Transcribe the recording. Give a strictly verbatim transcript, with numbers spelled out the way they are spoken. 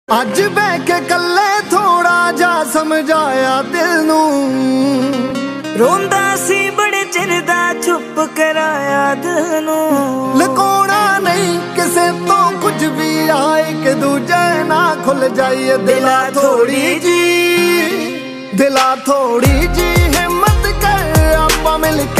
ਅੱਜ ਬਹਿ ਕੇ ਕੱਲੇ ਥੋੜਾ ਜਾ ਸਮਝਾਇਆ ਦਿਲ ਨੂੰ, ਰੋਂਦਾ ਸੀ ਬੜੇ ਚਿਰ ਦਾ ਚੁੱਪ ਕਰਾਇਆ ਦਿਲ ਨੂੰ। ਲੁਕਾਉਣਾ ਨਹੀਂ ਕਿਸੇ ਤੋਂ ਕੁਝ ਵੀ, ਆਏ ਕਿ ਦੂਜੇ ਨਾ ਖੁੱਲ ਜਾਈਏ ਦਿਲਾ ਥੋੜੀ ਜੀ, ਦਿਲਾ ਥੋੜੀ ਜੀ ਹਿੰਮਤ ਕਰ ਆਪਾਂ ਮਿਲ ਕੇ